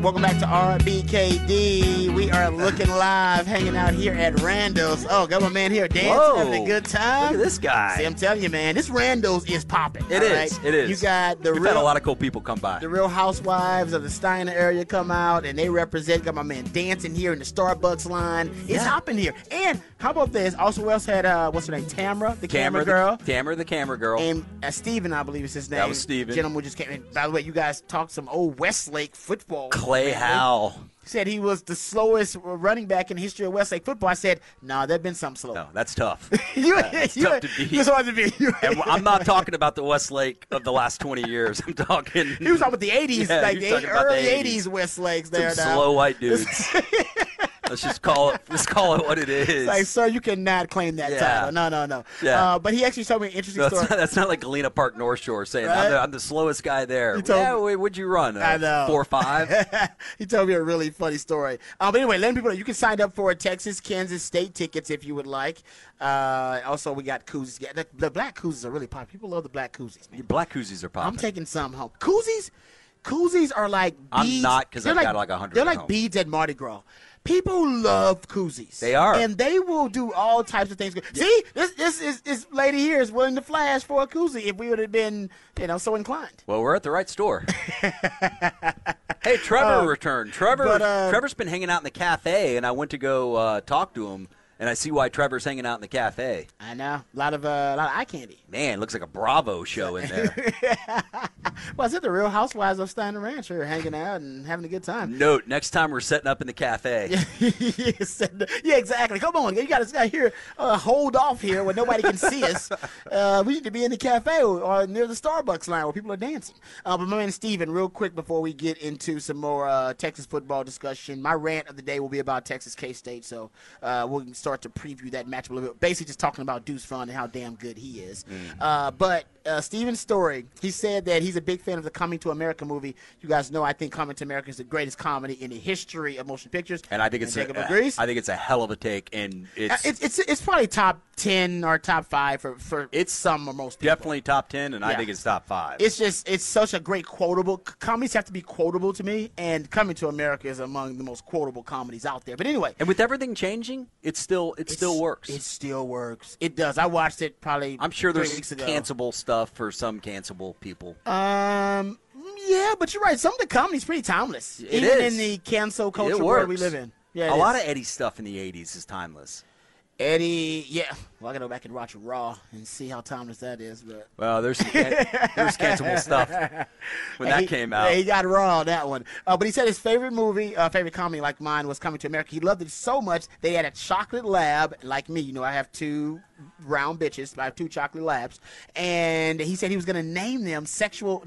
Welcome back to RBKD. We are looking live, hanging out here at Randall's. Oh, got my man here dancing, having a good time. Look at this guy. See, I'm telling you, man, this Randall's is popping. It is. It is. You got We've had a lot of cool people come by. The Real Housewives of the Steiner area come out, and they represent. Got my man dancing here in the Starbucks line. It's hopping here. And how about this? Also, we also had, what's her name? Tamara, the camera girl. Tamara, the camera girl. And Steven, I believe is his name. That was Steven. Gentleman just came in. By the way, you guys talked some old Westlake football. Clay Howell. He said he was the slowest running back in the history of Westlake football. I said, nah, there's been something slow. No, that's tough. It's tough to beat. It's hard to beat. And I'm not talking about the Westlake of the last 20 years. I'm talking. He was talking about the 80s, Yeah, like he was the talking about early the 80s Westlakes there Some now. slow white dudes. Let's just call it what it is. Like, sir, you cannot claim that title. No. Yeah. But he actually told me an interesting story. That's not like Galena Park North Shore saying, Right? I'm the slowest guy there. What'd you run? I know. 4.5? He told me a really funny story. But anyway, letting people know you can sign up for Texas, Kansas State tickets if you would like. Also, we got koozies. The black koozies are really popular. People love the black koozies, man. Black koozies are popular. I'm taking some home. Koozies are like beads. I'm not, because I've got like 100 They're at like home. beads at Mardi Gras. People love koozies. They are. And they will do all types of things. See, this lady here is willing to flash for a koozie if we would have been, so inclined. Well, we're at the right store. Hey, Trevor returned. Trevor's been hanging out in the cafe, and I went to go talk to him, and I see why Trevor's hanging out in the cafe. I know. A lot of eye candy. Man, looks like a Bravo show in there. Well, I said the Real Housewives of Steiner Ranch are hanging out and having a good time. Note, next time we're setting up in the cafe. Yeah, exactly. Come on. You got to here, hold off here where nobody can see us. We need to be in the cafe or near the Starbucks line where people are dancing. But my man Steven, real quick before we get into some more Texas football discussion, my rant of the day will be about Texas K-State. So we'll start to preview that matchup a little bit. Basically just talking about Deuce Vaughn and how damn good he is. But Steven's story, he said that he's a big fan of the Coming to America movie. You guys know I think Coming to America is the greatest comedy in the history of motion pictures. And I think it's I think it's a hell of a take, and it's probably top 10 or top 5 for some or most people. Definitely top 10, and I think it's top 5. It's such a great quotable. Comedies have to be quotable to me, and Coming to America is among the most quotable comedies out there. But anyway, and with everything changing, it still works. It still works. It does. I watched it probably. I'm sure 3 there's weeks ago. cancelable stuff for some cancelable people. Yeah, but you're right. Some of the comedy's pretty timeless. It Even is. in the cancel culture It world we works. live in. Yeah, A lot of Eddie stuff in the 80s is timeless. Eddie, yeah. Well, I got to go back and watch Raw and see how timeless that is. But Well, there's cancelable stuff when that came out. Yeah, he got Raw on that one. But he said his favorite movie, favorite comedy like mine was Coming to America. He loved it so much they had a chocolate lab like me. I have 2 round bitches. I have 2 chocolate labs. And he said he was going to name her sexual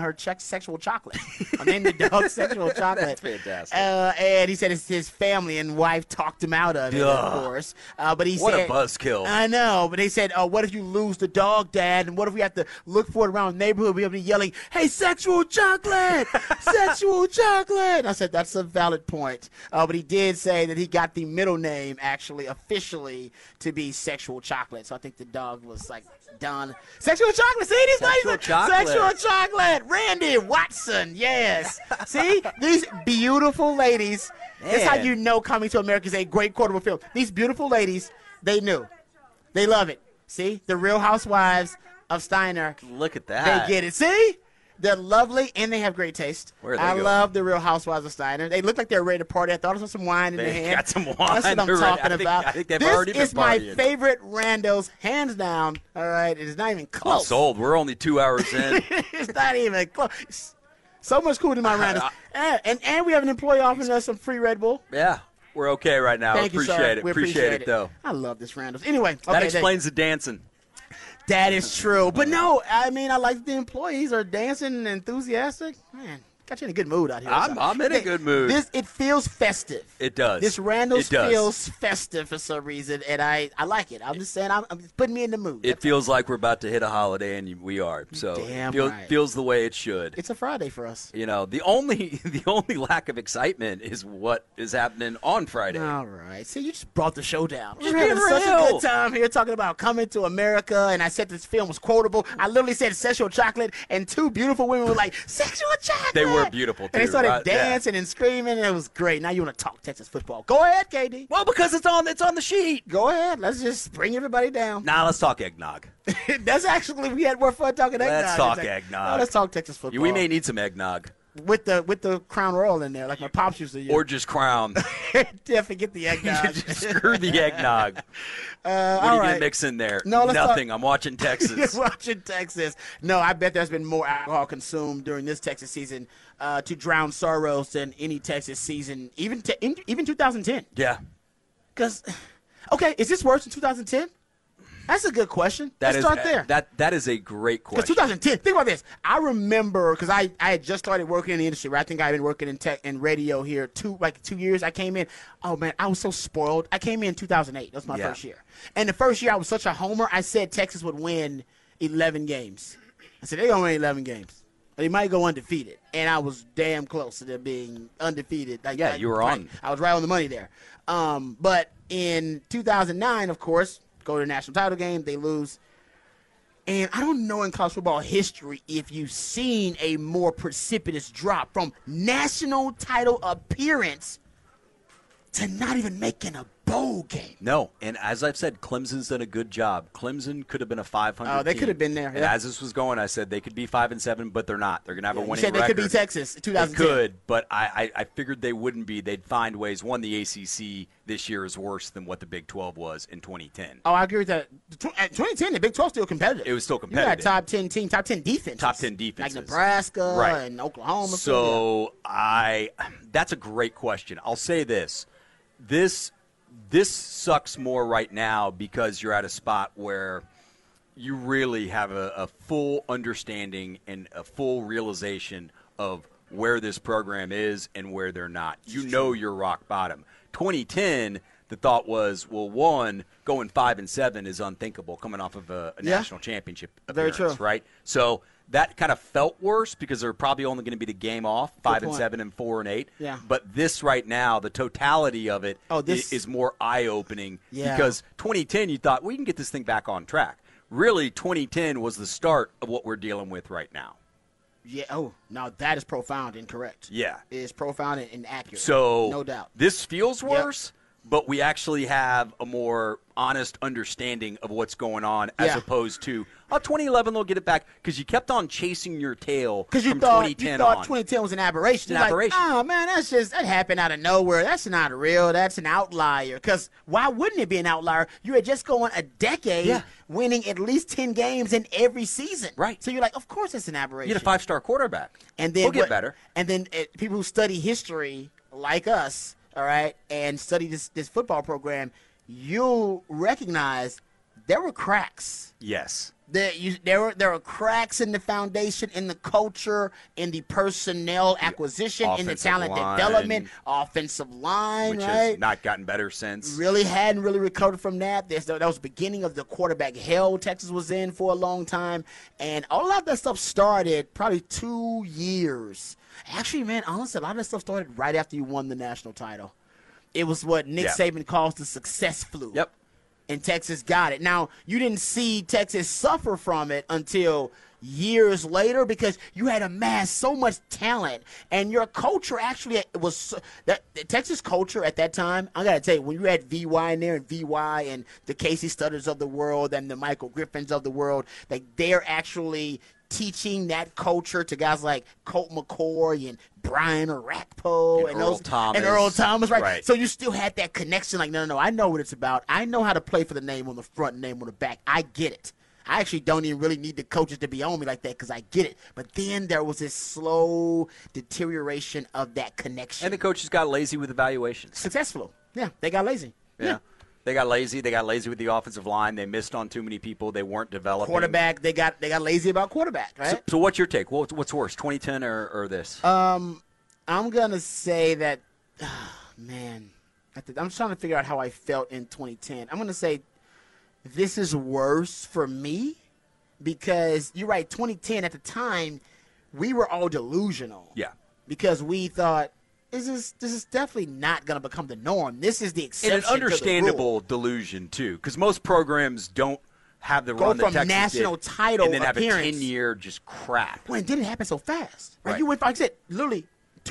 chocolate. I named the dog Sexual Chocolate. That's fantastic. And he said his family and wife talked him out of it, of course. But he What said, a buzzkill. I know, but they said, what if you lose the dog, Dad? And what if we have to look for it around the neighborhood? We'll be yelling, hey, Sexual Chocolate! Sexual Chocolate! I said, that's a valid point. But he did say that he got the middle name, actually, officially, to be Sexual Chocolate. So I think the dog was like, done. Sexual Chocolate! See, these Sexual ladies? Chocolate. Sexual Chocolate! Randy Watson, yes. See, these beautiful ladies. That's how you know Coming to America is a great quotable film. These beautiful ladies, they knew. They love it. See? The Real Housewives of Steiner. Look at that. They get it. See? They're lovely, and they have great taste. Where are they I going? love the Real Housewives of Steiner. They look like they're ready to party. I thought I saw some wine in their They hand. got some wine. That's what I'm They're ready. talking about. I think they've this already been is my partying. favorite Randos, hands down. All right? It is not even I'm close. sold. We're only 2 hours in. It's not even close. So much cooler than my Randos. And we have an employee offering us some free Red Bull. Yeah, we're okay right now. Thank you, sir. Appreciate it. We appreciate it, though. I love this Randos. Anyway, That okay, explains the dancing. that is true. But no, I mean, I like the employees are dancing and enthusiastic. Man, got you in a good mood out here. I'm in a good mood. It feels festive. It does. This Randall's It does. feels festive for some reason, and I like it. I'm just saying, it's putting me in the mood. It feels like we're about to hit a holiday, and we are. So Damn it right. feels the way it should. It's a Friday for us. The only lack of excitement is what is happening on Friday. All right. See, you just brought the show down. Just We're having being such a real. good time here talking about Coming to America, and I said this film was quotable. I literally said Sexual Chocolate, and 2 beautiful women were like, Sexual Chocolate! They were beautiful, too. And they started right? dancing and screaming, and it was great. Now you want to talk Texas football. Go ahead, KD. Well, because it's on the sheet. Go ahead. Let's just bring everybody down. Now let's talk eggnog. That's actually, we had more fun talking eggnog. Let's talk eggnog. No, let's talk Texas football. We may need some eggnog. With the Crown Royal in there, like my pops used to use. Or just Crown. Definitely get the eggnog. Screw the eggnog. What are you going to mix in there? No, nothing. I'm watching Texas. You're watching Texas. No, I bet there's been more alcohol consumed during this Texas season to drown sorrows than any Texas season, even 2010. Yeah. Because, okay, is this worse than 2010? That's a good question. Let's start there. That is a great question. Because 2010, think about this. I remember, because I had just started working in the industry, right? I think I've been working in tech and radio here 2 years. I came in. Oh, man, I was so spoiled. I came in 2008. That was my first year. And the first year I was such a homer, I said Texas would win 11 games. I said, they're going to win 11 games. They might go undefeated. And I was damn close to them being undefeated. You were on. I was right on the money there. But in 2009, of course, go to the national title game, they lose. And I don't know in college football history if you've seen a more precipitous drop from national title appearance to not even making a bowl game. No, and as I've said, Clemson's done a good job. Clemson could have been a 500 Oh, they team. could have been there. And as this was going, I said they could be 5-7, but they're not. They're going to have a winning you said they record. could be Texas in 2010. They could, but I figured they wouldn't be. They'd find ways. One, the ACC this year is worse than what the Big 12 was in 2010. Oh, I agree with that. At 2010, the Big 12 still competitive. It was still competitive. You got top 10 team, top 10 defense. Top 10 defenses. Like Nebraska right. and Oklahoma. So that's a great question. I'll say this. This sucks more right now because you're at a spot where you really have a full understanding and a full realization of where this program is and where they're not. You know you're rock bottom. 2010, the thought was, well, one, going 5-7 is unthinkable coming off of a national championship appearance, Very true. right? So that kind of felt worse because they're probably only going to be the game off, 5-7 and 4-8. Yeah. But this right now, the totality of it is more eye-opening because 2010 you thought, well, you can get this thing back on track. Really, 2010 was the start of what we're dealing with right now. Yeah. Oh, now that is profound and correct. Yeah. It is profound and accurate. So no doubt. This feels worse, but we actually have a more honest understanding of what's going on as opposed to, 2011 they'll get it back because you kept on chasing your tail from 2010 you thought 2010 was an aberration. It's an aberration. Like, oh, man, that happened out of nowhere. That's not real. That's an outlier. Because why wouldn't it be an outlier? You had just gone a decade winning at least 10 games in every season. Right. So you're like, of course it's an aberration. You had a 5-star quarterback. And then we'll get better. And then people who study history like us, all right, and study this football program, you'll recognize there were cracks. Yes. There were cracks in the foundation, in the culture, in the personnel acquisition, in the talent development, offensive line, which right? has not gotten better since. Really hadn't really recovered from that. That was the beginning of the quarterback hell Texas was in for a long time. And all of that stuff started probably 2 years. Actually, man, honestly, a lot of that stuff started right after you won the national title. It was what Nick Saban calls the success flu. Yep. And Texas got it. Now, you didn't see Texas suffer from it until years later because you had amassed so much talent, and your culture actually was that Texas culture at that time. I gotta tell you, when you had VY in there and VY and the Casey Studders of the world and the Michael Griffins of the world, like they're actually teaching that culture to guys like Colt McCoy and Brian Orakpo and Earl Thomas, right? So you still had that connection. Like, no, I know what it's about. I know how to play for the name on the front, name on the back. I get it. I actually don't even really need the coaches to be on me like that because I get it. But then there was this slow deterioration of that connection. And the coaches got lazy with evaluations. Successful. Yeah, they got lazy. Yeah. They got lazy. They got lazy with the offensive line. They missed on too many people. They weren't developing. Quarterback. They got lazy about quarterback, right? So what's your take? What's worse, 2010 or this? I'm gonna say that, man. I'm trying to figure out how I felt in 2010. I'm gonna say this is worse for me because you're right. 2010 at the time, we were all delusional. Yeah. Because we thought. This is definitely not going to become the norm. This is the exception. And an understandable to the rule. delusion, too, because most programs don't have the go run that from Texas national did, title and then have a appearance. 10-year just crap. Well, it didn't happen so fast. Right? Right. You went, like I said, literally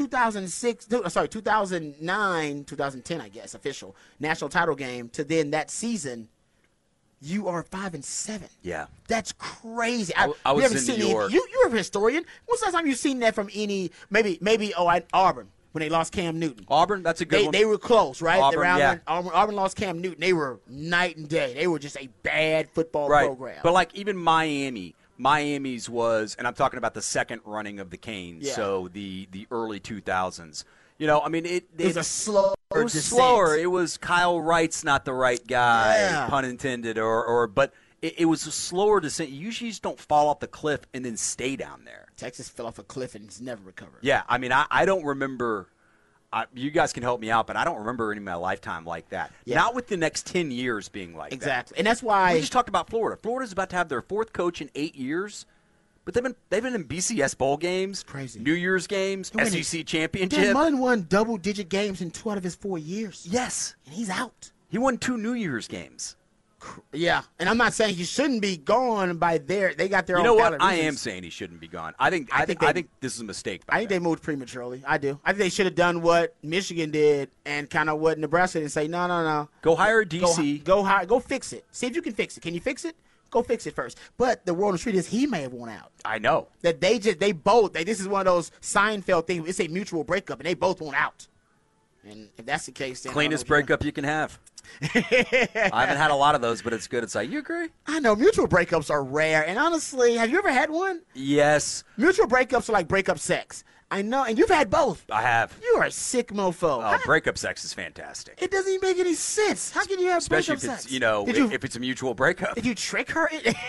2009, 2010, I guess, official national title game to then that season. You are 5-7. Yeah. That's crazy. I was never in seen New York. You're a historian. When's the last time you've seen that from any, maybe Auburn when they lost Cam Newton? Auburn, that's a good one. They were close, right? Auburn, yeah. When Auburn lost Cam Newton, they were night and day. They were just a bad football right. program. But like even Miami's was, and I'm talking about the second running of the Canes, so the early 2000s. You know, I mean, it was a slower It was descent. slower. It was Kyle Wright's not the right guy, Yeah. pun intended, but it was a slower descent. You usually just don't fall off the cliff and then stay down there. Texas fell off a cliff and it's never recovered. Yeah, I mean, I don't remember. You guys can help me out, but I don't remember any of my lifetime like that. Yeah. Not with the next 10 years being like that. Exactly. And that's why We just talked about Florida. Florida's about to have their fourth coach in 8 years, but they've been in BCS bowl games, Crazy. New Year's games, SEC Dan championship. Mullen won double-digit games in 2 out of his 4 years. Yes, And he's out. he won 2 New Year's games. Yeah. And I'm not saying he shouldn't be gone by they got their You own know what? valid I reasons. am saying he shouldn't be gone. I think this is a mistake. I think they moved prematurely. I do. I think they should have done what Michigan did and kind of what Nebraska did and say, no. Go hire a DC. Go fix it. See if you can fix it. Can you fix it? Go fix it first. But the world on the street is he may have won out. I know. That this is one of those Seinfeld things. It's a mutual breakup, and they both want out. And if that's the case, then Cleanest breakup you can have. I haven't had a lot of those, but it's good. It's like, you agree? I know mutual breakups are rare, and honestly, have you ever had one? Yes, Mutual breakups are like breakup sex. I know, and you've had both. I have. You are a sick mofo. Oh, breakup sex is fantastic. It doesn't even make any sense. How can you have Especially breakup if sex? it's, if it's a mutual breakup. Did you trick her?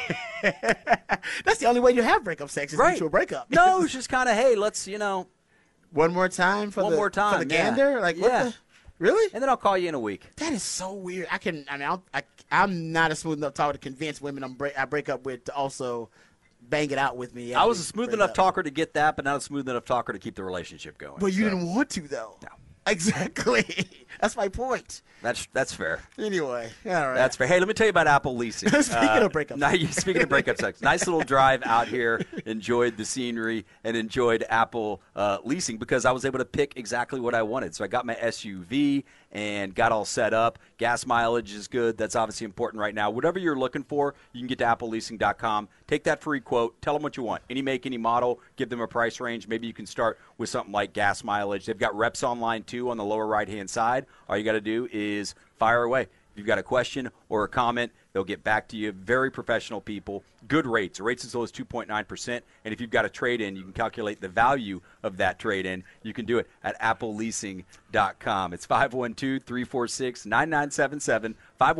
That's the only way you have breakup sex is Right. mutual breakup. No, it's just kind of, hey, let's, One more time for One the more time, for the yeah. gander? Like, what Yeah. the? Really? and then I'll call you in a week. That is so weird. I'm not a smooth enough talker to convince women I break up with to also bang it out with me. I was a smooth enough talker to get that, but not a smooth enough talker to keep the relationship going. But you So, didn't want to, though. No. Exactly. That's my point. That's fair. Anyway, all right. That's fair. Hey, let me tell you about Apple Leasing. Speaking of breakup Speaking of breakup sex, nice little drive out here. Enjoyed the scenery and enjoyed Apple Leasing because I was able to pick exactly what I wanted. So I got my SUV and got all set up. Gas mileage is good. That's obviously important right now. Whatever you're looking for, you can get to appleleasing.com. Take that free quote. Tell them what you want. Any make, any model. Give them a price range. Maybe you can start with something like gas mileage. They've got reps online, too, on the lower right-hand side. All you got to do is fire away. If you've got a question or a comment, they'll get back to you. Very professional people. Good rates. Rates as low as 2.9%. And if you've got a trade-in, you can calculate the value of that trade-in. You can do it at appleleasing.com. It's 512-346-9977,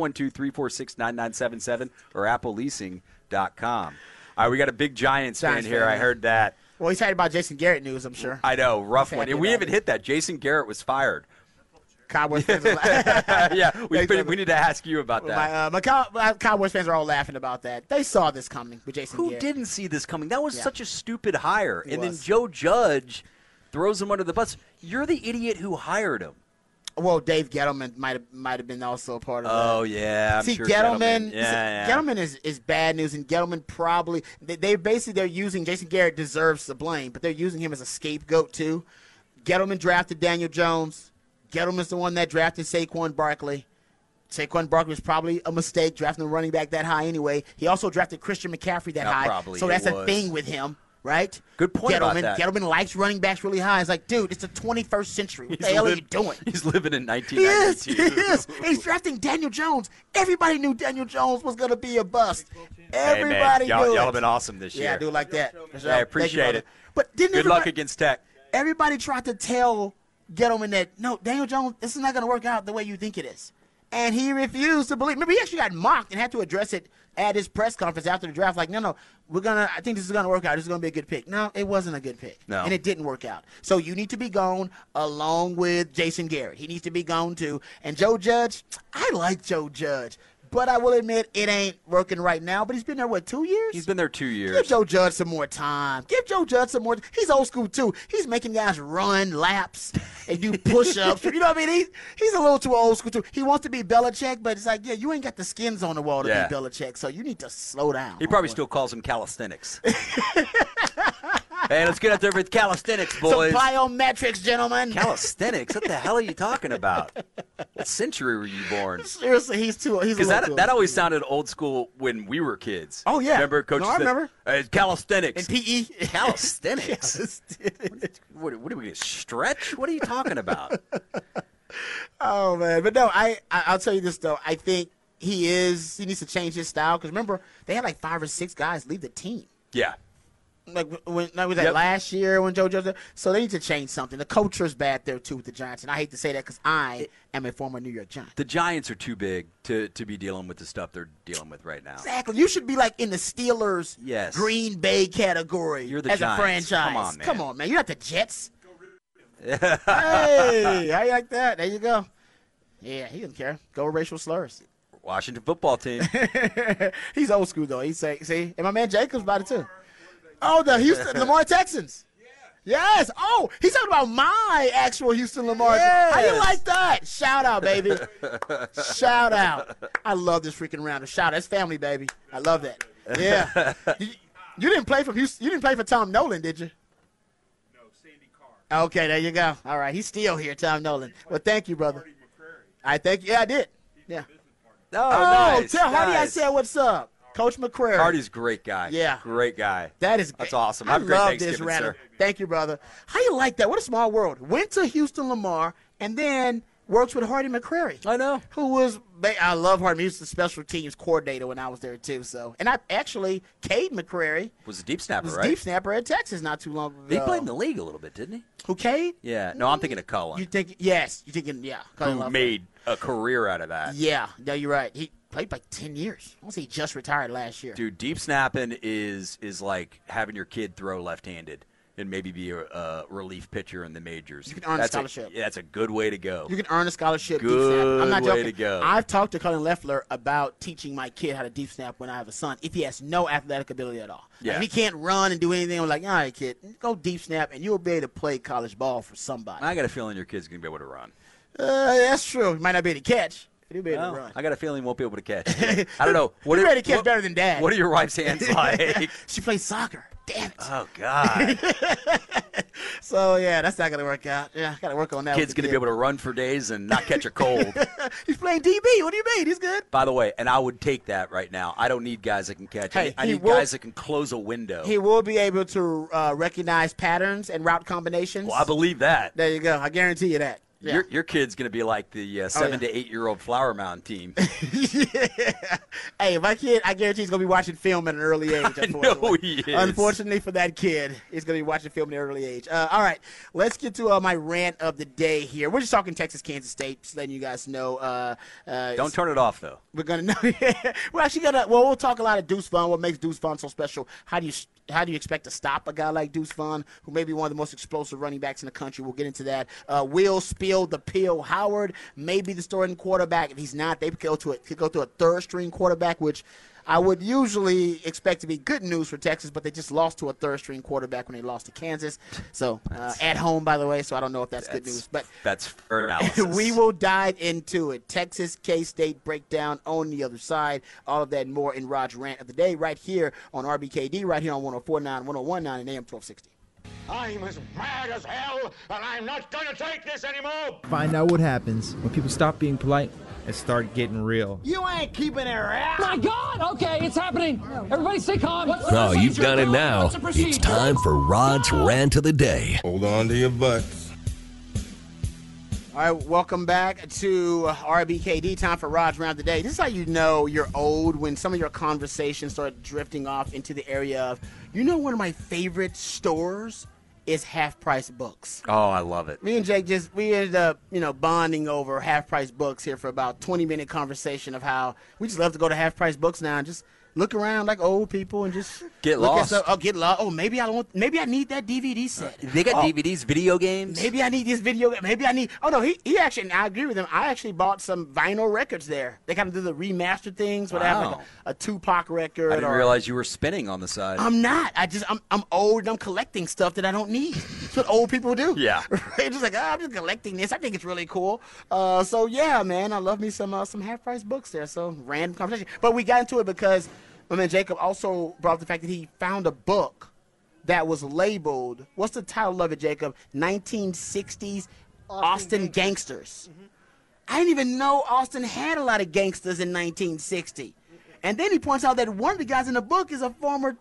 512-346-9977, or appleleasing.com. All right, we got a big Giants fan here. I heard that. Well, he's happy about Jason Garrett news, I'm sure. I know, rough one. happy We about haven't it. hit that. Jason Garrett was fired. Cowboys fans are Yeah, we need to ask you about that. my Cowboys fans are all laughing about that. They saw this coming with Jason Who Garrett. didn't see this coming? That was Yeah. such a stupid hire. It And then was. Joe Judge throws him under the bus. You're the idiot who hired him. Well, Dave Gettleman might have been also a part of that. Oh, yeah. I'm See, sure Gettleman, Yeah. Gettleman is bad news, and Gettleman probably they're using Jason Garrett deserves the blame, but they're using him as a scapegoat too. Gettleman drafted Daniel Jones. Gettleman's the one that drafted Saquon Barkley. Saquon Barkley was probably a mistake drafting a running back that high anyway. He also drafted Christian McCaffrey that high, probably so it that's a was. thing with him. Right? Good point about Gettleman, that. Gettleman likes running backs really high. It's like, dude, it's the 21st century. What the hell are you doing? He's living in He is. 1992. He is. And he's drafting Daniel Jones. Everybody knew Daniel Jones was going to be a bust. Hey, man, Everybody y'all knew it. have been awesome this year. Yeah, I do like that. Yeah, I appreciate it. But didn't Good luck everybody- against Tech. Everybody tried to tell Gettleman that, no, Daniel Jones, this is not going to work out the way you think it is. And he refused to believe. Remember, he actually got mocked and had to address it at his press conference after the draft. Like, no, I think this is going to work out. This is going to be a good pick. No, it wasn't a good pick. No. And it didn't work out. So you need to be gone along with Jason Garrett. He needs to be gone too. And Joe Judge, I like Joe Judge. But I will admit it ain't working right now. But he's been there, what, 2 years? He's been there 2 years. Give Joe Judge some more time. Give Joe Judge some more. He's old school, too. He's making guys run laps and do push-ups. You know what I mean? He's a little too old school, too. He wants to be Belichick, but it's like, yeah, you ain't got the skins on the wall to be Belichick, so you need to slow down. He probably still calls him calisthenics. Hey, let's get out there with calisthenics, boys. Some plyometrics, gentlemen. Calisthenics? What the hell are you talking about? What century were you born? Seriously, he's because that always sounded old school when we were kids. Oh yeah, remember Coach? No, I remember. Calisthenics and PE. Calisthenics. What are we going to stretch? What are you talking about? Oh man, but no, I'll tell you this though. I think he needs to change his style because remember they had like 5 or 6 guys leave the team. Yeah. Like was that last year when Joe Judge? So they need to change something. The culture's bad there too with the Giants, and I hate to say that because I am a former New York Giant. The Giants are too big to be dealing with the stuff they're dealing with right now. Exactly. You should be like in the Steelers, Green Bay category. You're the as Giants. A franchise. Come on, man. You're not the Jets. Hey, how you like that? There you go. Yeah, he doesn't care. Go with racial slurs. Washington football team. He's old school though. He's say, see, and my man Jacobs about it too. Oh, the Houston Lamar Texans. Yes. Oh, he's talking about my actual Houston Lamar. Yes. How you like that? Shout out, baby. Shout out. I love this freaking round. Shout out. It's family, baby. I love that. Yeah. You didn't play for Houston. You didn't play for Tom Nolan, did you? No, Sandy Carr. Okay, there you go. All right, he's still here, Tom Nolan. Well, thank you, brother. I thank you. Yeah, I did. Yeah. Oh, nice. Tell Hardy I nice. said what's up. Coach McCrary. Hardy's a great guy. Yeah. Great guy. That's awesome. I Have a great love Thanksgiving, this round. sir. Thank you, brother. How you like that? What a small world. Went to Houston Lamar and then works with Hardy McCrary. I know. I love Hardy. He was the special teams coordinator when I was there too. So, and I actually, Cade McCrary was a deep snapper, was right? Deep snapper at Texas not too long ago. He played in the league a little bit, didn't he? Who, Cade? Yeah. No, I'm thinking of Cullen. You think? Yes. You thinking? Yeah. Who made a career out of that? Yeah. No, you're right. He played like 10 years. I want to say he just retired last year. Dude, deep snapping is like having your kid throw left-handed and maybe be a relief pitcher in the majors. You can earn a scholarship. That's a good way to go. You can earn a scholarship. Good deep snap. I'm not way joking. to go. I've talked to Colin Leffler about teaching my kid how to deep snap when I have a son if he has no athletic ability at all. Yeah. Like, if he can't run and do anything, I'm like, all right, kid, go deep snap, and you'll be able to play college ball for somebody. I got a feeling your kid's going to be able to run. That's true. He might not be able to catch. He'll be able to run. I got a feeling he won't be able to catch. I don't know. He's ready to catch better than Dad. What are your wife's hands like? She plays soccer. Damn it. Oh, God. So, yeah, that's not going to work out. Yeah, got to work on that. Kid's going to be able to run for days and not catch a cold. He's playing DB. What do you mean? He's good. By the way, and I would take that right now. I don't need guys that can catch. I need guys that can close a window. He will be able to recognize patterns and route combinations. Well, I believe that. There you go. I guarantee you that. Yeah. Your kid's going to be like the 7 to 8 year old Flower Mound team. Yeah. Hey, my kid, I guarantee he's going to be watching film at an early age. I know he is. Unfortunately for that kid, he's going to be watching film at an early age. All right, let's get to my rant of the day here. We're just talking Texas, Kansas State, just letting you guys know. Don't turn it off, though. We're going to know. We're actually going to, we'll talk a lot of Deuce Vaughn, what makes Deuce Vaughn so special. How do you expect to stop a guy like Deuce Vaughn, who may be one of the most explosive running backs in the country? We'll get into that. Will Spill the Pill Howard may be the starting quarterback. If he's not, they could go to a third-string quarterback, which I would usually expect to be good news for Texas, but they just lost to a third-string quarterback when they lost to Kansas. So at home, by the way, so I don't know if that's good news. But that's fair analysis. We will dive into it. Texas, K-State breakdown on the other side. All of that and more in Rod's Rant of the Day right here on RBKD, right here on 104.9, 101.9 and AM 1260. I'm as mad as hell, and I'm not going to take this anymore. Find out what happens when people stop being polite and start getting real. You ain't keeping it real. My God! Okay, it's happening. Everybody stay calm. Oh, you've got it now. It's time for Rod's Rant of the Day. Hold on to your butts. All right, welcome back to RBKD, time for Rod's Rant of the Day. This is how you know you're old, when some of your conversations start drifting off into the area of, one of my favorite stores is Half Price Books. Oh, I love it. Me and Jake we ended up, bonding over Half Price Books here for about 20-minute conversation of how we just love to go to Half Price Books now and just look around like old people and just Get look at lost. stuff. Oh, get lost. Oh, maybe I need that DVD set. They got DVDs, video games. Maybe I need this video. Maybe I need. Oh no, he actually. And I agree with him. I actually bought some vinyl records there. They kind of do the remastered things, where they have like Wow. a Tupac record. I didn't or, realize you were spinning on the side. I'm not. I'm old and I'm collecting stuff that I don't need. That's what old people do. Yeah. Right? Just like, I'm just collecting this. I think it's really cool. So yeah, man, I love me some half price books there. So random conversation. But we got into it because my man Jacob also brought up the fact that he found a book that was labeled, what's the title of it, Jacob? 1960s Austin Gangsters. Mm-hmm. I didn't even know Austin had a lot of gangsters in 1960. And then he points out that one of the guys in the book is a former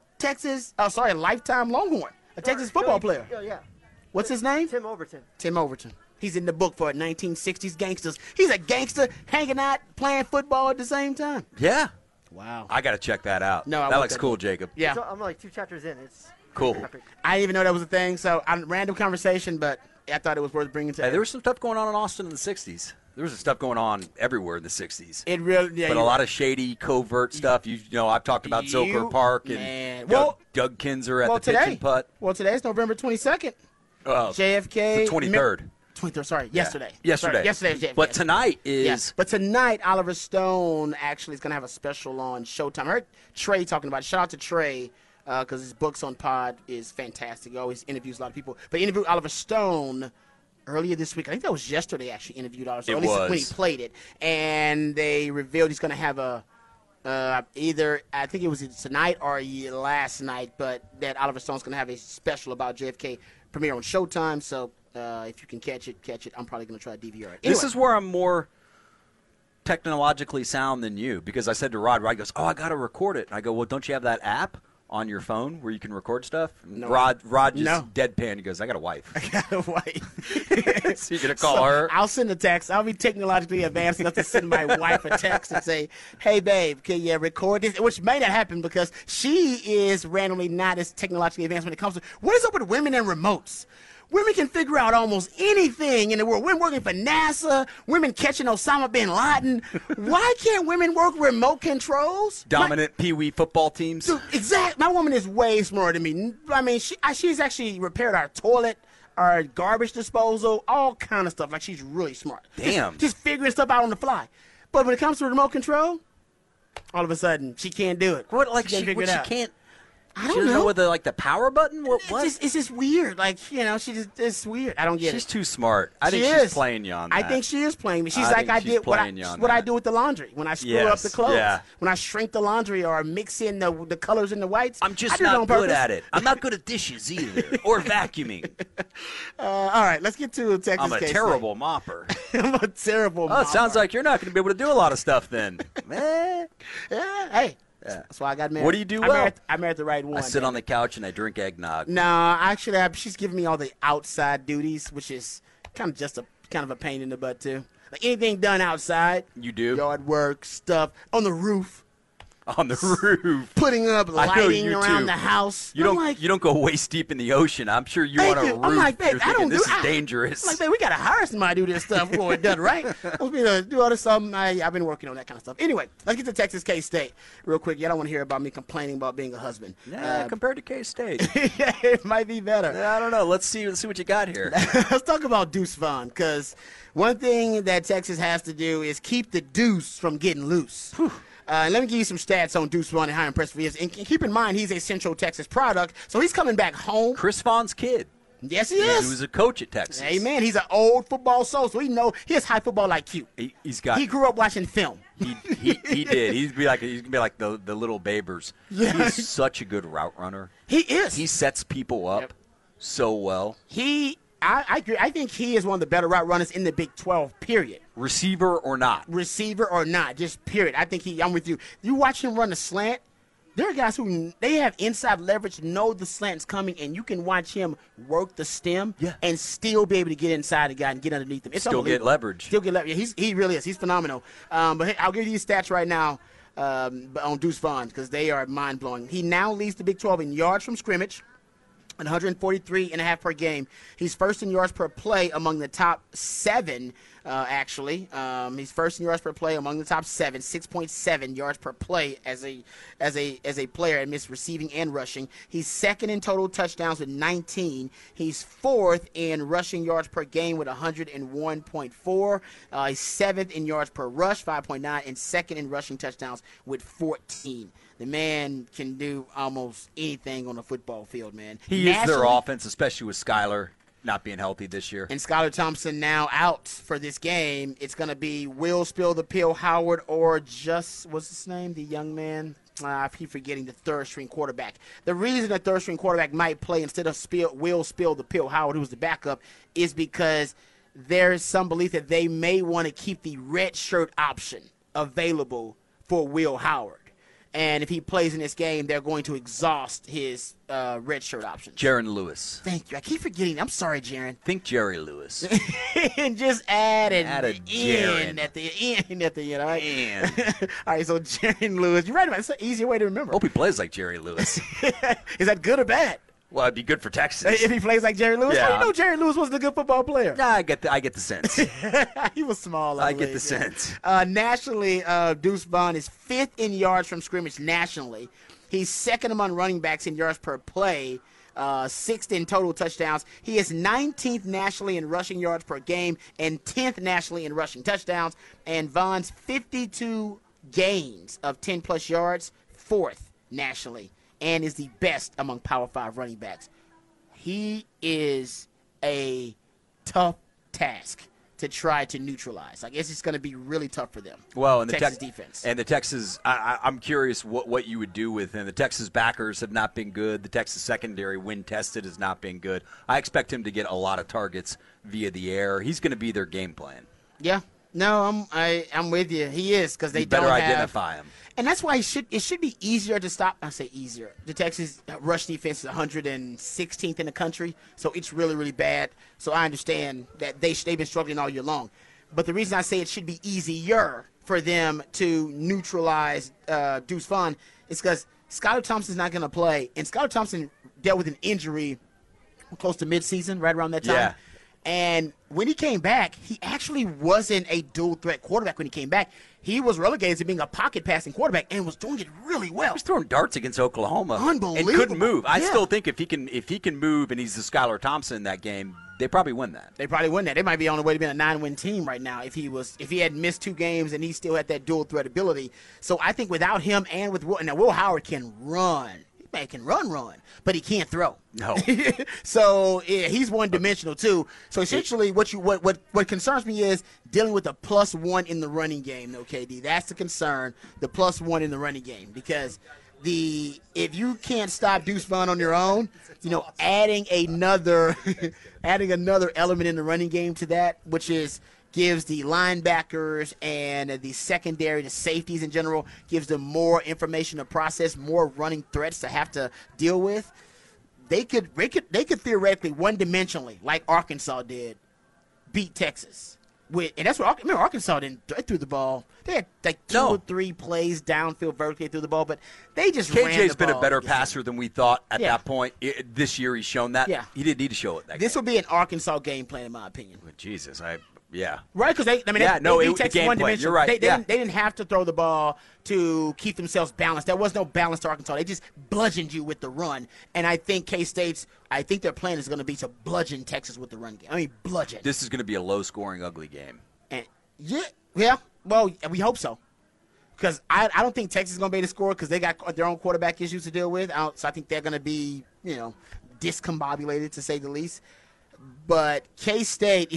lifetime Longhorn, a Texas football player. Yeah. What's his name? Tim Overton. Tim Overton. He's in the book for 1960s gangsters. He's a gangster hanging out, playing football at the same time. Yeah. Wow. I got to check that out. No, I that want looks that cool, book. Jacob. Yeah. So I'm like 2 chapters in. It's Cool. epic. I didn't even know that was a thing, so random conversation, but I thought it was worth bringing to Hey, there was some stuff going on in Austin in the 60s. There was some stuff going on everywhere in the 60s. It really, yeah. But a lot of shady, covert stuff. You know, I've talked about Zilker Park and Doug Kinzer at the pitch and putt. Well, today's November 22nd. Oh, JFK. the 23rd. 23rd, sorry, yesterday. Yesterday. Yesterday's JFK. But tonight is... Yeah. But tonight, Oliver Stone actually is going to have a special on Showtime. I heard Trey talking about it. Shout out to Trey, because his books on pod is fantastic. He always interviews a lot of people. But he interviewed Oliver Stone earlier this week. I think that was yesterday, actually, interviewed Oliver Stone. It At least was. when he played it. And they revealed he's going to have a... either I think it was tonight or last night, but that Oliver Stone's going to have a special about JFK premiere on Showtime. So if you can catch it. I'm probably going to try to DVR it. This Anyway. is where I'm more technologically sound than you, because I said to Rod goes, I got to record it. And I go, well, don't you have that app on your phone where you can record stuff? And No. Rod just No. deadpan. He goes, I got a wife. Wait. So you're going to call her? I'll send a text. I'll be technologically advanced enough to send my wife a text and say, hey, babe, can you record this? Which may not happen because she is randomly not as technologically advanced when it comes to what is up with women and remotes. Women can figure out almost anything in the world. Women working for NASA, women catching Osama bin Laden. Why can't women work remote controls? Dominant Pee-wee football teams. Dude, exactly. My woman is way smarter than me. I mean, she's actually repaired our toilet, our garbage disposal, all kind of stuff. Like, she's really smart. Damn. Just figuring stuff out on the fly. But when it comes to remote control, all of a sudden, she can't do it. What, like, can't she figure it out. can't... I She don't doesn't know. with the power button? What? It's just weird. Like, it's weird. I don't get She's it. too smart. I think She she's is. playing you on that. I think she is playing me. She's I like think I she's did what playing you on I that. do with the laundry when I screw up Yes, the clothes. yeah. When I shrink the laundry or mix in the colors and the whites. I'm I just do it not on good purpose. at it. I'm not good at dishes either, or vacuuming. All right, let's get to Texas. I'm a K-State. terrible mopper. I'm a terrible. Oh, it sounds mopper. like you're not going to be able to do a lot of stuff then. Eh. Yeah, hey. That's why I got married. What do you do I well? married the right one. I sit on the couch and I drink eggnog. No, actually, she's giving me all the outside duties, which is kind of a pain in the butt too. Like anything done outside. You do? Yard work, stuff on the roof, On the roof. putting up I know lighting you around too. the house. You don't go waist deep in the ocean. I'm sure you Thank on a you. roof. I'm like, babe, you're I don't thinking, do this is I- dangerous. I'm like, babe, we gotta hire somebody to do this stuff before it's done right. Supposed me to do all this stuff. I've been working on that kind of stuff. Anyway, let's get to Texas K-State real quick. Y'all don't want to hear about me complaining about being a husband. Yeah, compared to K-State. Yeah, it might be better. I don't know. Let's see what you got here. Let's talk about Deuce Vaughn, because one thing that Texas has to do is keep the deuce from getting loose. And let me give you some stats on Deuce Vaughn and how impressive he is. And keep in mind, he's a Central Texas product, so he's coming back home. Chris Vaughn's kid. Yes, he He is. was a coach at Texas. Amen. He's an old football soul, so he has high football IQ. He grew up watching film. He did. He's gonna be like the little Babers. Yeah. He's such a good route runner. He is. He sets people up so well. I agree. I think he is one of the better route runners in the Big 12, period. Receiver or not. Receiver or not, just period. I think I'm with you. You watch him run a slant, there are guys who they have inside leverage, know the slant's coming, and you can watch him work the stem and still be able to get inside the guy and get underneath him. It's Still get leverage. Still get leverage. Yeah, he really is. He's phenomenal. But hey, I'll give you these stats right now on Deuce Vaughn because they are mind-blowing. He now leads the Big 12 in yards from scrimmage. 143.5 per game. He's first in yards per play among the top 7 actually. He's first in yards per play among the top 7, 6.7 yards per play as a player amidst receiving and rushing. He's second in total touchdowns with 19. He's fourth in rushing yards per game with 101.4. He's seventh in yards per rush, 5.9, and second in rushing touchdowns with 14. The man can do almost anything on a football field, man. He is their offense, especially with Skyler not being healthy this year. And Skylar Thompson now out for this game. It's going to be Will Spill the Pill Howard or just, what's his name, the young man? I keep forgetting the third-string quarterback. The reason the third-string quarterback might play instead of Will Spill the Pill Howard, who was the backup, is because there is some belief that they may want to keep the red shirt option available for Will Howard. And if he plays in this game, they're going to exhaust his red shirt options. Jaron Lewis. Thank you. I keep forgetting. I'm sorry, Jaron. Think Jerry Lewis. And just add an Jaron N at the end. All right? Man. All right, so Jaron Lewis. You're right about it. It's an easier way to remember. Hope he plays like Jerry Lewis. Is that good or bad? Well, it'd be good for Texas. If he plays like Jerry Lewis? Yeah. How do you know Jerry Lewis wasn't a good football player? Nah, I get the sense. He was small. I get the sense. Nationally, Deuce Vaughn is 5th in yards from scrimmage nationally. He's second among running backs in yards per play, 6th in total touchdowns. He is 19th nationally in rushing yards per game and 10th nationally in rushing touchdowns. And Vaughn's 52 games of 10-plus yards, 4th nationally, and is the best among Power 5 running backs. He is a tough task to try to neutralize. I guess it's going to be really tough for them. Well, and Texas defense. And the Texas, I'm curious what you would do with him. The Texas backers have not been good. The Texas secondary, when tested, has not been good. I expect him to get a lot of targets via the air. He's going to be their game plan. Yeah. No, I'm with you. He is, because they better don't have, identify him. And that's why it should be easier to stop. I say easier. The Texas rush defense is 116th in the country, so it's really, really bad. So I understand that they've been struggling all year long. But the reason I say it should be easier for them to neutralize Deuce Vaughn is because Skylar Thompson's not going to play. And Skylar Thompson dealt with an injury close to midseason, right around that time. Yeah. And when he came back, he actually wasn't a dual-threat quarterback when he came back. He was relegated to being a pocket-passing quarterback and was doing it really well. He was throwing darts against Oklahoma. Unbelievable. And couldn't move. I Yeah. still think if he can move and he's the Skylar Thompson in that game, they probably win that. They probably win that. They might be on the way to being a 9-win team right now if he had missed 2 games and he still had that dual-threat ability. So I think without him and with Will Howard can run. Man can run, but he can't throw. No. So yeah, he's one-dimensional too. So essentially, what concerns me is dealing with a +1 in the running game. No, KD, that's the concern. The +1 in the running game, because if you can't stop Deuce Vaughn on your own, adding another element in the running game to that, which gives the linebackers and the secondary, the safeties in general, gives them more information to process, more running threats to have to deal with. They could theoretically, one-dimensionally, like Arkansas did, beat Texas. And that's what Arkansas didn't. They threw the ball. They had like 2 or 3 plays downfield vertically through the ball, but they just ran the ball. KJ's been a better passer than we thought at Yeah. that point. This year he's shown that. Yeah. He didn't need to show it. This will be an Arkansas game plan, in my opinion. Jesus, yeah. Right, because they beat Texas game one plan. dimension. You're right. They Yeah. didn't have to throw the ball to keep themselves balanced. There was no balance to Arkansas. They just bludgeoned you with the run. And I think their plan is going to be to bludgeon Texas with the run game. I mean, bludgeon. This is going to be a low-scoring, ugly game. And yeah. Well, we hope so. Because I don't think Texas is going to be able to score because they got their own quarterback issues to deal with. So I think they're going to be, discombobulated, to say the least. But K-State,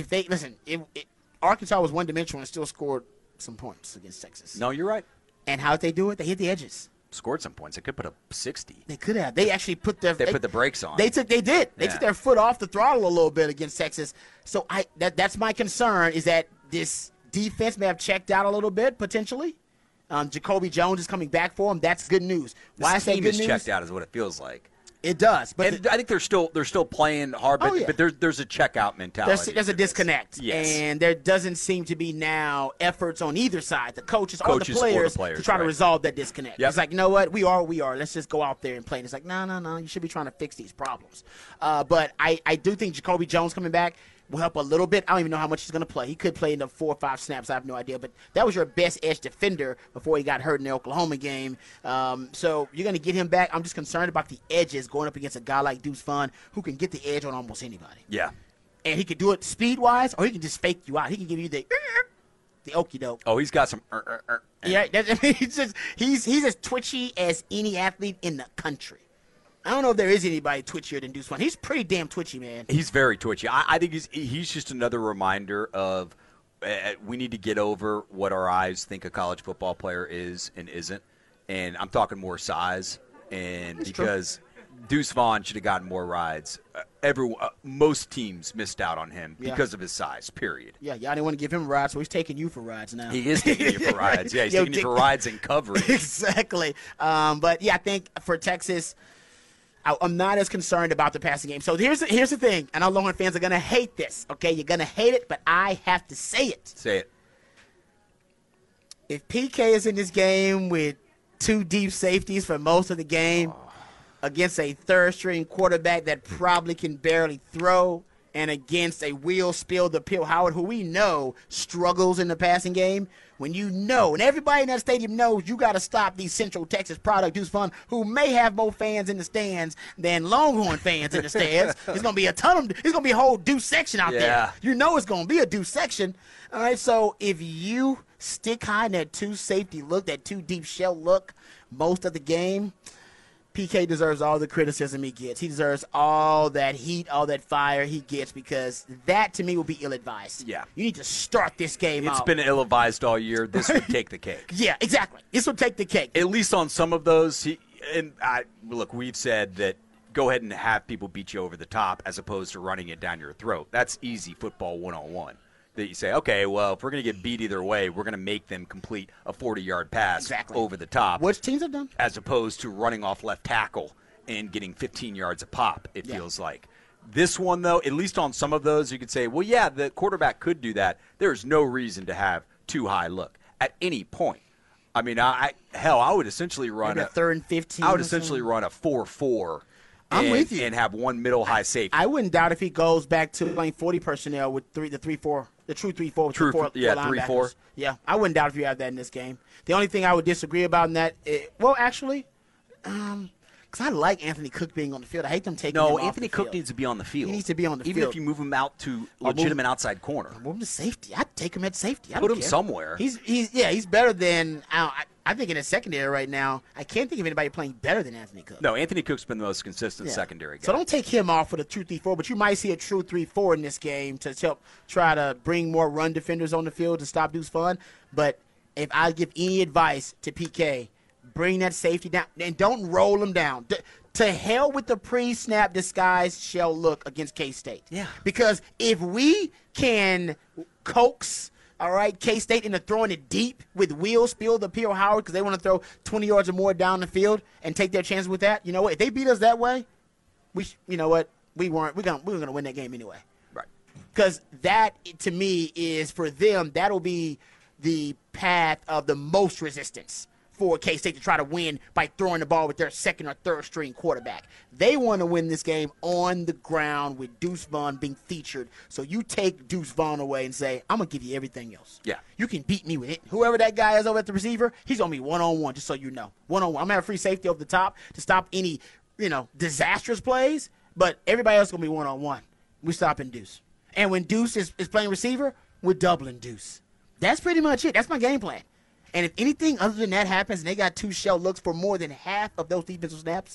Arkansas was one-dimensional and still scored some points against Texas. No, you're right. And how did they do it? They hit the edges. Scored some points. They could put up 60. They could have. They actually put the brakes on. They took their foot off the throttle a little bit against Texas. So that's my concern, is that this defense may have checked out a little bit potentially. Jacoby Jones is coming back for him. That's good news. Why I say team good is news? checked out is what it feels like. It does, but I think they're still playing hard, but, Oh, yeah. but there's a checkout mentality. there's a disconnect, Yes. and there doesn't seem to be now efforts on either side, the coaches or the or the players, players, to try to right. resolve that disconnect. Yep. It's like, you know what, we are. Let's just go out there and play. And it's like, no, you should be trying to fix these problems. But I do think Jacoby Jones coming back, will help a little bit. I don't even know how much he's going to play. He could play in the 4 or 5 snaps. I have no idea. But that was your best edge defender before he got hurt in the Oklahoma game. So you're going to get him back. I'm just concerned about the edges going up against a guy like Deuce Vaughn who can get the edge on almost anybody. Yeah. And he can do it speed-wise, or he can just fake you out. He can give you the okie doke. Oh, he's got some. Yeah, he's as twitchy as any athlete in the country. I don't know if there is anybody twitchier than Deuce Vaughn. He's pretty damn twitchy, man. He's very twitchy. I think he's just another reminder of we need to get over what our eyes think a college football player is and isn't. And I'm talking more size, and That's because. True. Deuce Vaughn should have gotten more rides. Most teams missed out on him because of his size, period. Yeah, y'all didn't want to give him rides, so he's taking you for rides now. He is taking you for rides. Yeah, he's taking you for rides and coverage. Exactly. But, yeah, I think for Texas, I'm not as concerned about the passing game. So here's the thing, and our Longhorn fans are going to hate this, okay? You're going to hate it, but I have to say it. Say it. If PK is in this game with 2 deep safeties for most of the game, against a third-string quarterback that probably can barely throw, and against a Will Spill-the-Pill Howard, who we know struggles in the passing game, when you know, and everybody in that stadium knows you got to stop these Central Texas product Deuce Vaughn, who may have more fans in the stands than Longhorn fans in the stands. There's going to be a ton of them. There's going to be a whole Deuce section out there. You know it's going to be a Deuce section. All right, so if you stick high in that 2 safety look, that 2 deep shell look most of the game, PK deserves all the criticism he gets. He deserves all that heat, all that fire he gets, because that, to me, will be ill-advised. Yeah. You need to start this game out. It's been ill-advised all year. This would take the cake. Yeah, exactly. This would take the cake. At least on some of those. Look, we've said that go ahead and have people beat you over the top as opposed to running it down your throat. That's easy football 101. That you say, okay, well, if we're going to get beat either way, we're going to make them complete a 40-yard pass over the top. Which teams have done? As opposed to running off left tackle and getting 15 yards a pop, it feels like. This one, though, at least on some of those, you could say, well, yeah, the quarterback could do that. There's no reason to have too high look at any point. I mean, I would essentially run a 3rd and 15. I would essentially run a 4-4. I'm with you. And have one middle high safety. I wouldn't doubt if he goes back to playing 40 personnel with the 3-4, the true 3-4 with the 4 linebackers. 3-4. Yeah, I wouldn't doubt if you have that in this game. The only thing I would disagree about in that, actually, because I like Anthony Cook being on the field. I hate them taking him off Anthony the Cook field. needs to be on the field. He needs to be on the Even field. if you move him out to legitimate outside corner. Move him to safety. I'd take him at safety. Put him somewhere. He's better than I think in the secondary right now. I can't think of anybody playing better than Anthony Cook. No, Anthony Cook's been the most consistent secondary guy. So don't take him off for the true 3-4, but you might see a true 3-4 in this game to help try to bring more run defenders on the field to stop Deuce Vaughn. But if I give any advice to PK, bring that safety down and don't roll him down. To hell with the pre-snap disguise shell look against K-State. Yeah. Because if we can coax, all right, K-State into throwing it deep with Will Spill-the-Pill Howard because they want to throw 20 yards or more down the field and take their chances with that, you know what? If they beat us that way, you know what? We were going to win that game anyway. Right. Because that, to me, is for them, that'll be the path of the most resistance for K-State to try to win by throwing the ball with their 2nd or 3rd string quarterback. They want to win this game on the ground with Deuce Vaughn being featured. So you take Deuce Vaughn away and say, I'm going to give you everything else. Yeah. You can beat me with it. Whoever that guy is over at the receiver, he's going to be one-on-one, just so you know. One-on-one. I'm going to have free safety over the top to stop any, disastrous plays, but everybody else is going to be one-on-one. We're stopping Deuce. And when Deuce is playing receiver, we're doubling Deuce. That's pretty much it. That's my game plan. And if anything other than that happens and they got 2 shell looks for more than half of those defensive snaps,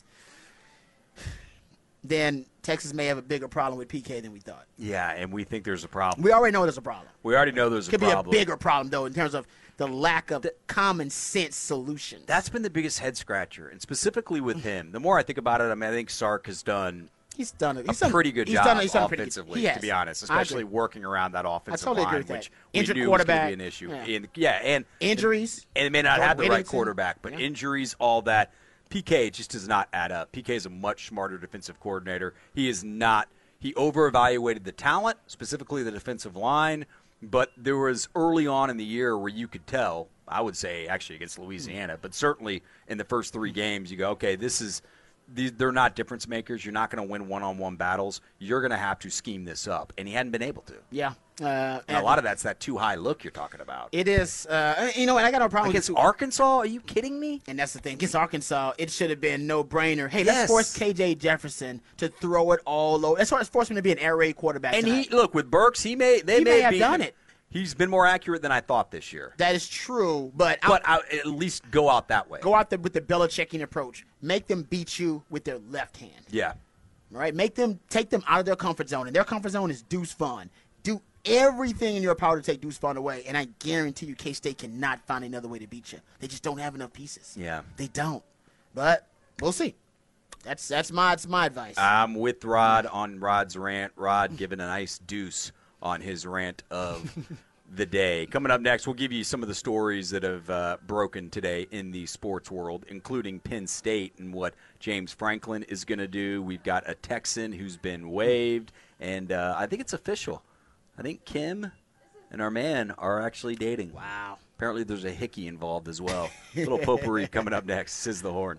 then Texas may have a bigger problem with PK than we thought. Yeah, and we think there's a problem. We already know there's a problem. We already know there's a problem. Could be a bigger problem, though, in terms of the lack of common sense solutions. That's been the biggest head scratcher, and specifically with him. The more I think about it, I think Sark has done He's done a pretty good job offensively, to be honest, especially working around that offensive line, which injured we knew quarterback was going to be an issue. Yeah. And injuries. And it may not have the right quarterback, but injuries, all that. PK just does not add up. PK is a much smarter defensive coordinator. He is not. He over-evaluated the talent, specifically the defensive line, but there was early on in the year where you could tell, I would say actually against Louisiana, but certainly in the first 3 games, you go, okay, this is they're not difference makers. You're not going to win one-on-one battles. You're going to have to scheme this up, and he hadn't been able to. Yeah. And a lot of that's that too high look you're talking about. It is. And I got no problem against with Arkansas. Are you kidding me? And that's the thing. Against Arkansas, it should have been no-brainer. Hey, let's force KJ Jefferson to throw it all over. Let's force him to be an air raid quarterback. And tonight. look, with Burks, they may have done it. He's been more accurate than I thought this year. That is true, but at least go out that way. Go out there with the Belichickian approach. Make them beat you with their left hand. Yeah. All right? Take them out of their comfort zone. And their comfort zone is Deuce Vaughn. Do everything in your power to take Deuce Vaughn away, and I guarantee you K-State cannot find another way to beat you. They just don't have enough pieces. Yeah. They don't. But we'll see. That's my advice. I'm with Rod on Rod's rant. Rod giving a nice deuce on his rant of the day. Coming up next, we'll give you some of the stories that have broken today in the sports world, including Penn State and what James Franklin is going to do. We've got a Texan who's been waived, and I think it's official. I think Kim and our man are actually dating. Wow. Apparently there's a hickey involved as well. A little potpourri coming up next. Says the Horn.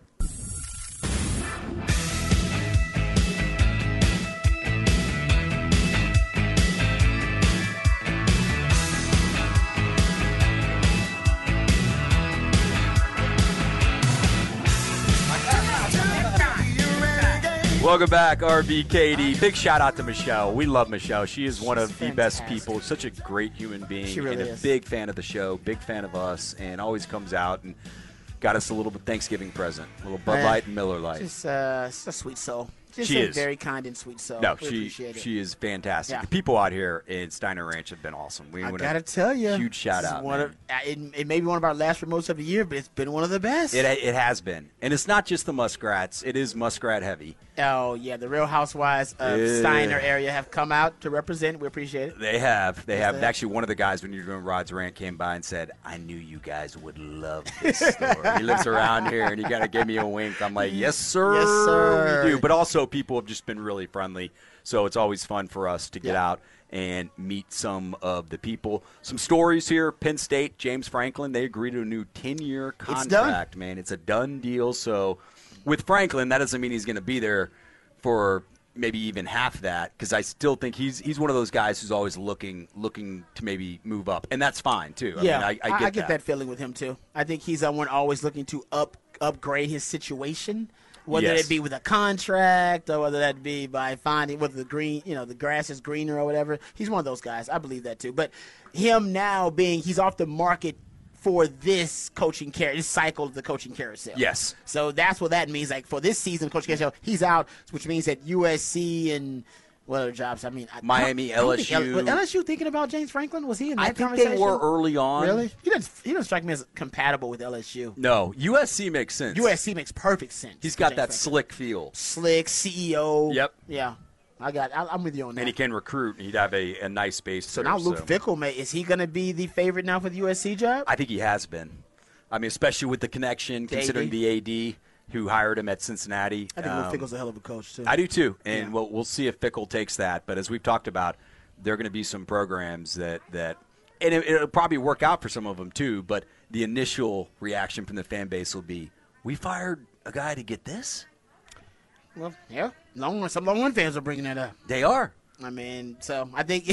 Welcome back, RVKD. Big shout out to Michelle. We love Michelle. She is one of the best people. Such a great human being. She really and a is. big fan of the show, big fan of us, and always comes out and got us a little Thanksgiving present. A little Bud Light and Miller Light. She's a sweet soul. She's She a is. very kind and sweet soul. No, We appreciate it. she is fantastic. Yeah. The people out here in Steiner Ranch have been awesome. I gotta tell you, huge shout this is out. one man. of, it may be one of our last promotes of the year, but it's been one of the best. It has been, and it's not just the muskrats. It is muskrat heavy. Oh yeah, the Real Housewives of Steiner area have come out to represent. We appreciate it. They have. Yes, they have. Actually, one of the guys when you were doing Rod's rant came by and said, "I knew you guys would love this story." He lives around here, and he kind of gave me a wink. I'm like, "Yes, sir, Yes, sir. we do." But also, people have just been really friendly, so it's always fun for us to get out and meet some of the people. Some stories here. Penn State, James Franklin, they agreed to a new 10-year contract. Man, it's a done deal. So with Franklin, that doesn't mean he's going to be there for maybe even half that, because I still think he's one of those guys who's always looking to maybe move up, and that's fine too. I get that feeling with him too. I think he's someone always looking to upgrade his situation, whether Yes. it be with a contract or whether that be by finding whether the grass is greener or whatever. He's one of those guys. I believe that too. But him now he's off the market for this coaching this cycle of the coaching carousel. Yes. So that's what that means. Like for this season, coaching carousel, he's out, which means that USC and what other jobs? I mean, Miami, I don't think LSU. was LSU thinking about James Franklin? Was he in that I think conversation? they were early on. Really? He doesn't strike me as compatible with LSU. No, USC makes sense. USC makes perfect sense. He's for got James that Franklin. slick feel. Slick CEO. Yep. Yeah. I'm with you on that. And he can recruit, and he'd have a nice base. So now Luke Fickell, is he going to be the favorite now for the USC job? I think he has been. I mean, especially with the connection, considering the AD who hired him at Cincinnati. I think Luke Fickell's a hell of a coach, too. I do, too. And we'll see if Fickell takes that. But as we've talked about, there are going to be some programs that and it'll probably work out for some of them, too. But the initial reaction from the fan base will be, we fired a guy to get this? Well, yeah. Some Longhorn fans are bringing that up. They are. I mean, so I think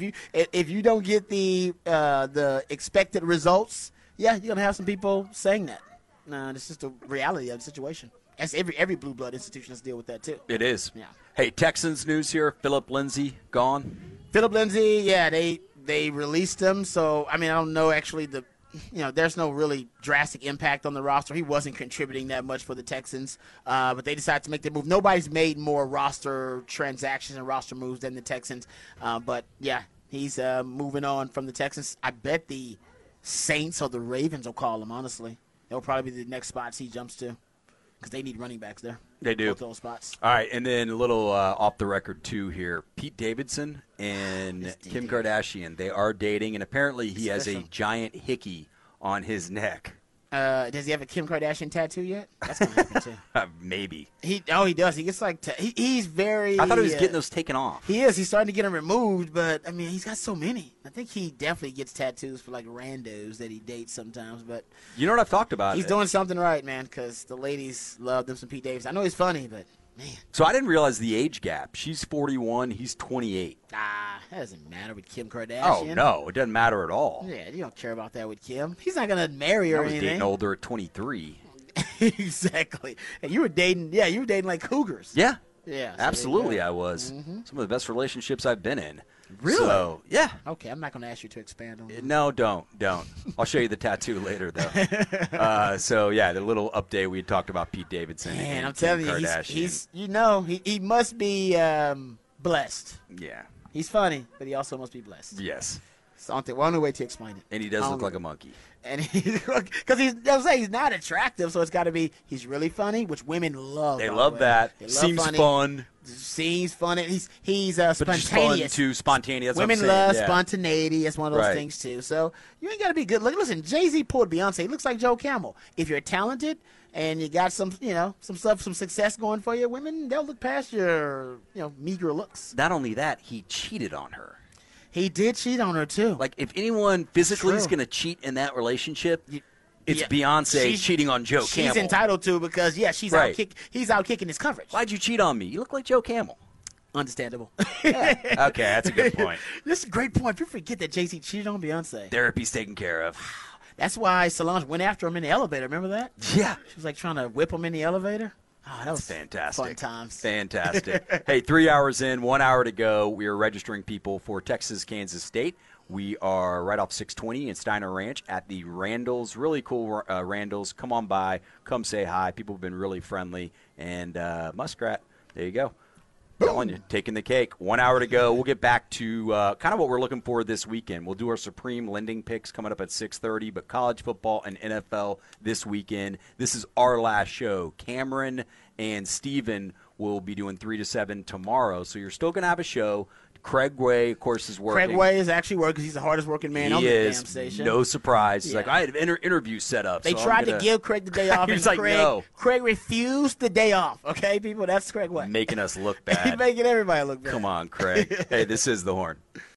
if you don't get the expected results, you're gonna have some people saying that. It's just the reality of the situation. As every blue blood institution has to deal with that too. It is. Yeah. Hey, Texans news here. Philip Lindsay gone. Philip Lindsay, they released him. So I mean, I don't know actually there's no really drastic impact on the roster. He wasn't contributing that much for the Texans, but they decided to make the move. Nobody's made more roster transactions and roster moves than the Texans. But yeah, he's moving on from the Texans. I bet the Saints or the Ravens will call him, honestly. They'll probably be the next spots he jumps to because they need running backs there. They do. Both those spots. All right, and then a little off the record, too, here. Pete Davidson and Kim Kardashian, they are dating, and apparently he has a giant hickey on his neck. Does he have a Kim Kardashian tattoo yet? That's gonna happen too. Maybe. He does. He gets like he's very. I thought he was getting those taken off. He is. He's starting to get them removed, but I mean, he's got so many. I think he definitely gets tattoos for like randos that he dates sometimes. But You know what I've talked about? he's doing something right, man, because the ladies love them some Pete Davidson. I know he's funny, but man, So I didn't realize the age gap. She's 41. He's 28. that doesn't matter with Kim Kardashian. Oh, no. It doesn't matter at all. Yeah, you don't care about that with Kim. He's not gonna marry her I or was anything. dating older at 23. Exactly. And you were dating. Yeah, you were dating like cougars. Yeah. Yeah, so Absolutely, there I was. Some of the best relationships I've been in. Really? So, yeah. Okay, I'm not gonna ask you to expand on that. No, don't. I'll show you the tattoo later, though. So, yeah, the little update we talked about Pete Davidson Man, and I'm telling Kim you, Kardashian. he must be blessed. Yeah. He's funny, but he also must be blessed. Yes. So one way to explain it. And he does look like a monkey. And because he's not attractive, so it's got to be he's really funny, which women love. They by the love way. that. They love Seems funny. fun. Seems funny. He's But just fun, spontaneous. too. Spontaneous. Women that's what I'm love saying. Yeah. spontaneity. It's one of those Right. things too. So you ain't got to be good. Listen, Jay-Z pulled Beyonce. He looks like Joe Camel. If you're talented and you got some success going for you, women they'll look past your meager looks. Not only that, he cheated on her. He did cheat on her too. Like, if anyone physically is True. going to cheat in that relationship, it's Yeah. Beyonce She's- cheating on Joe Camel. She's entitled to because he's Right. he's out kicking his coverage. Why'd you cheat on me? You look like Joe Camel. Understandable. Okay, that's a good point. This is a great point. People forget that Jay-Z cheated on Beyonce. Therapy's taken care of. That's why Solange went after him in the elevator. Remember that? Yeah. She was like trying to whip him in the elevator. Oh, that was Fantastic. Fun times. Fantastic. Hey, 3 hours in, 1 hour to go. We are registering people for Texas, Kansas State. We are right off 620 in Steiner Ranch at the Randalls. Really cool Randalls. Come on by. Come say hi. People have been really friendly. And Muskrat, there you go. Telling you, taking the cake. 1 hour to go. We'll get back to kind of what we're looking for this weekend. We'll do our Supreme Lending picks coming up at 6:30, but college football and NFL this weekend. This is our last show. Cameron and Steven will be doing 3 to 7 tomorrow, so you're still going to have a show. Craig Way, of course, is working. Craig Way is actually working because he's the hardest working man on He the is. damn station. No surprise. He's Yeah. like, I had an interview set up. They so tried I'm gonna... to give Craig the day off, He's and like, no. Craig refused the day off. Okay, people, that's Craig Way. Making us look He's bad. making everybody look bad. Come on, Craig. Hey, this is The Horn.